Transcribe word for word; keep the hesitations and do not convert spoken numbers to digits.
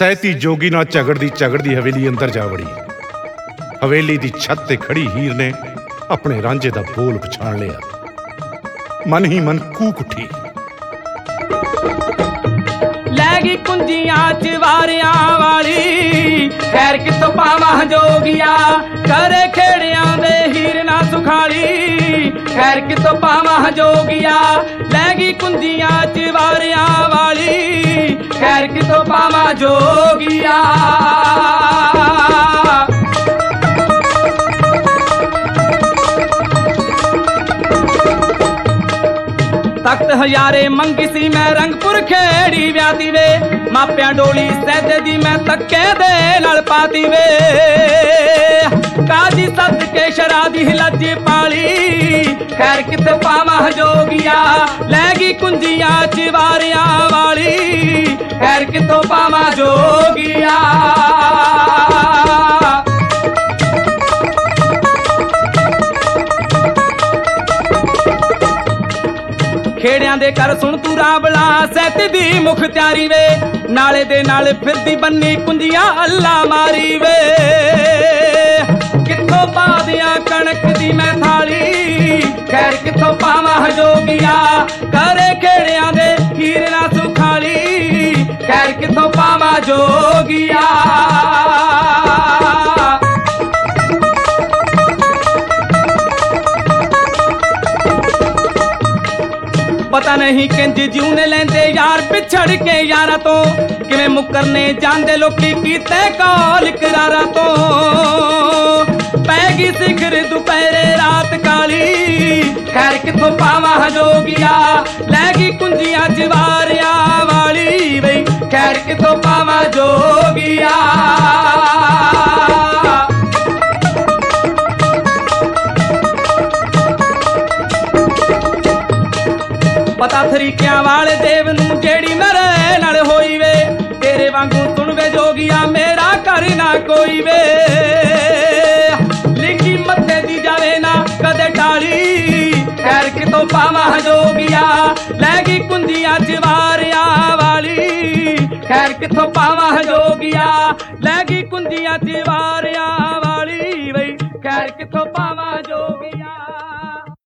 ਸਹਿਤੀ ਜੋਗੀ ਨਾਲ ਝਗੜਦੀ ਝਗੜਦੀ ਹਵੇਲੀ ਅੰਦਰ ਜਾ ਵੜੀ। ਹਵੇਲੀ ਦੀ ਛੱਤ ਤੇ ਖੜੀ ਹੀਰ ਨੇ ਆਪਣੇ ਰਾਂਝੇ ਦਾ ਬੋਲ ਪਛਾਣ ਲਿਆ। ਮਨ ਹੀ ਮਨ ਕੂਕ ਉੱਠੀ। ਲੈ ਗਈ ਕੁੰਜੀਆਂ ਚ ਵਾਰਿਆਂ ਵਾਲੀ, ਖੈਰ ਕਿਤੋਂ ਪਾਵਾਂ ਜੋਗੀਆ। ਕਰੇ ਖੇੜਿਆਂ ਦੇ ਹੀਰ ਨਾ ਸੁਖਾਲੀ, ਖੈਰ ਕਿਤੋਂ ਪਾਵਾਂ ਜੋਗੀਆ। ਲੈ ਗਈ ਕੁੰਜੀਆਂ ਚ ਵਾਰਿਆਂ ਵਾਲੀ, ਖੈਰ ਕਿਤੋਂ ਪਾਵਾਂ ਜੋਗੀਆ। ਤਖਤ ਹਜ਼ਾਰੇ ਮੰਗੀ ਸੀ ਮੈਂ ਰੰਗਪੁਰ ਖੇੜੀ ਵਿਆਹਤੀ ਵੇ। ਮਾਪਿਆਂ ਡੋਲੀ ਸੈਦੇ ਦੀ ਮੈਂ ਧੱਕੇ ਦੇ ਨਾਲ ਪਾਤੀ ਵੇ। ਕਾਜੀ ਸੱਦ ਕੇ ਸ਼ਰਾ ਦੀ ਲੱਜ ਪਾਲੀ, ਖੈਰ ਕਿਤੇ ਪਾਵਾਂ ਜੋਗੀਆ। ਲੈ ਗਈ ਕੁੰਜੀਆਂ ਚ ਵਾਰਿਆਂ ਵਾਲੀ, ਖੈਰ ਕਿਤੋਂ ਪਾਵਾਂ ਜੋਗੀਆ। ਖੇੜਿਆਂ ਦੇ ਕਰ ਸੁਣ ਤੂੰ ਰਾਵਲਾ ਸੈਤ ਦੀ ਮੁਖਤਿਆਰੀ ਵੇ। ਨਾਲੇ ਦੇ ਨਾਲ ਫਿਰਦੀ ਬੰਨੀ ਕੁੰਜੀਆਂ ਅੱਲਾ ਮਾਰੀ ਵੇ। ਕਿੱਥੋਂ ਪਾਦਿਆਂ ਕਣਕ ਦੀ ਮੈਂ ਥਾਲੀ, ਖੈਰ ਕਿੱਥੋਂ ਪਾਵਾਂ ਜੋਗੀਆ। ਕਰੇ ਖੇੜਿਆਂ ਦੇ ਹੀਰ ਨਾ ਸੁਖਾਲੀ, ਖੈਰ ਕਿੱਥੋਂ ਪਾਵਾਂ ਜੋਗੀਆ। ਪਤਾ ਨਹੀਂ ਕਿੰਜ ਜਿਉ ਨੇ ਲੈਂਦੇ ਯਾਰ ਪਿਛੜ ਕੇ ਯਾਰਾਂ ਤੋਂ। ਕਿਵੇਂ ਮੁਕਰਨੇ ਜਾਂਦੇ ਲੋਕੀ ਕੀਤੇ ਕਾਲ ਕਰਾਰਾਂ ਤੋਂ। ਪੈ ਗਈ ਸਿਖਰ ਦੁਪਹਿਰੇ ਰਾਤ ਕਾਲੀ, ਖੈਰ ਕਿੱਥੋਂ ਪਾਵਾਂ ਜੋਗੀਆ। ਲੈ ਗਈ ਕੁੰਜੀਆਂ ਚ ਵਾਰਿਆਂ ਵਾਲੀ ਬਈ, ਖੈਰ ਕਿੱਥੋਂ ਪਾਵਾਂ ਜੋਗੀਆ। ਪਤਾ ਤਰੀਕਿਆਂ ਵਾਲੇ ਦੇਵ ਨੂੰ ਜਿਹੜੀ ਮੇਰੇ ਨਾਲ ਹੋਈ ਵੇ। ਤੇਰੇ ਵਾਂਗੂ ਸੁਣ ਵੇ ਜੋਗੀਆ ਮੇਰਾ ਘਰ ਨਾ ਕੋਈ ਵੇ। ਲਿਖੀ ਮੱਥੇ ਦੀ ਜਾਵੇ ਨਾ ਕਦੇ ਟਾਲੀ, ਖੈਰ ਕਿਤੋਂ ਪਾਵਾਂ ਜੋਗੀਆ। ਲੈ ਗਈ ਕੁੰਜੀਆਂ ਚ ਵਾਰਿਆਂ ਵਾਲੀ, ਖੈਰ ਕਿੱਥੋਂ ਪਾਵਾਂ ਜੋਗੀਆ। ਲੈ ਗਈ ਕੁੰਜੀਆਂ ਚ ਵਾਰਿਆਂ ਵਾਲੀ ਬਈ, ਖੈਰ ਕਿੱਥੋਂ ਪਾਵਾਂ।